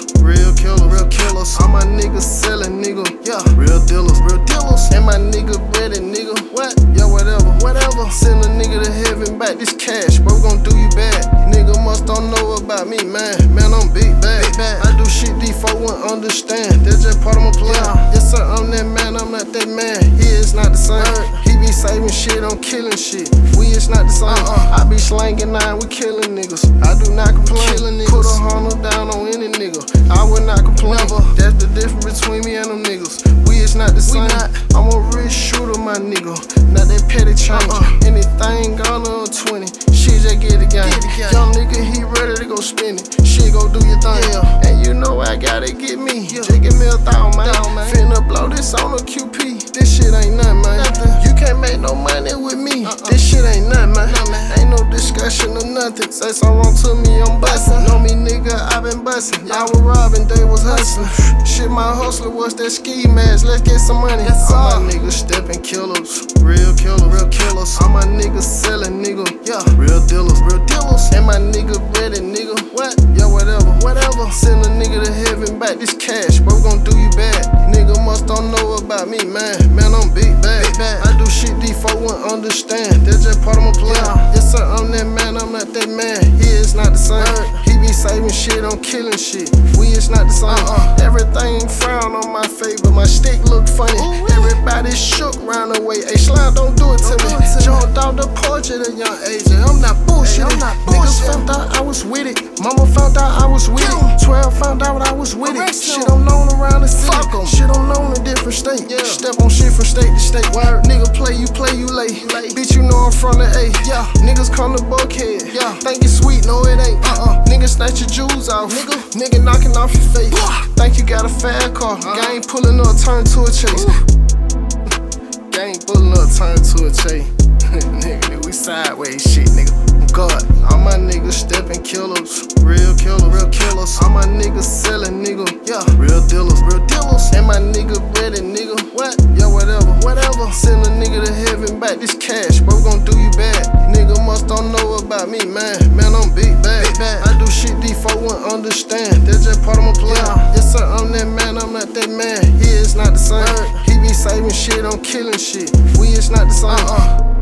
real killers. All my niggas selling, nigga, yeah, real dealers. And my nigga ready, nigga, what? Yeah, whatever. Send a nigga to heaven back this cash, bro, gon' do you bad. Nigga must don't know about me, man. Man, I'm big bad. I do shit these folk won't understand. That's just part of my plan. Yes, sir, I'm that man, I'm not that man. He is not the same. He be saving shit, I'm killing shit. We is not the same. I be slanging 9, we killing niggas. I do not complain. Put a hundred down on any nigga. I would not complain. That's the difference between me and them niggas. We is not the same. I'm a real shooter, my nigga. Not that petty change. Anything gone on 20. Shit, just get the game. Young nigga, he ready to go spin it. Shit, go do your thing. And you know I gotta get me. Just give me 1,000, man. Finna blow this on a QP. This shit ain't nothing, man. You can't make no money with me. This shit ain't nothing, man. Ain't no discussion or nothing. Say something wrong to me, I'm bustin'. Know me, nigga, I been bustin'. I was robbing, they was hustlin'. Shit, my hustler was that ski mask. Let's get some money. All my niggas steppin' killers, real killers. All my niggas sellin', nigga, yeah, real dealers. And my nigga ready, nigga, what? Yeah, whatever. Send a nigga to heaven back this cash, bro, gon' do you bad. Nigga must don't know about me, man. Man, I'm big bad. I do shit these folk won't understand. That's just part of my plan. Yes, sir, I'm that man, I'm not that man. He is not the same. He be saving shit, I'm killing shit. We is not the same. Everything frown on my favor. My stick look funny. Everybody shook round the way. Hey, slime, don't do it to me. Jumped off the porch at a young age. I'm not bullshit. Niggas found out I was with it. Mama found out I was with it. 12 found out I was with it. Shit, I'm known around the city. Shit, I'm known in different states. Step on shit from state to state. Nigga play, you late. Bitch, you know I'm from the A. Niggas come to Buckhead. Think it's sweet, no it ain't. Nigga snatch your jewels off. Nigga knocking off your face. Think you got a fast car. Gang pulling up, turn to a chase. Gang pulling up, turn to a chase. Nigga, we sideways shit, nigga. God, all my niggas steppin' killers, real killers. All my niggas sellin', nigga, yeah, real dealers. And my nigga ready, nigga, what? Yeah, whatever. Send a nigga to heaven back this cash, bro, gon' do you bad. Nigga must don't know about me, man. Man, I'm big bad. I do shit these folk won't understand. That's just part of my plan. Yes, sir, I'm that man, I'm not that man. He is not the same. He be saving shit, I'm killing shit. We is not the same.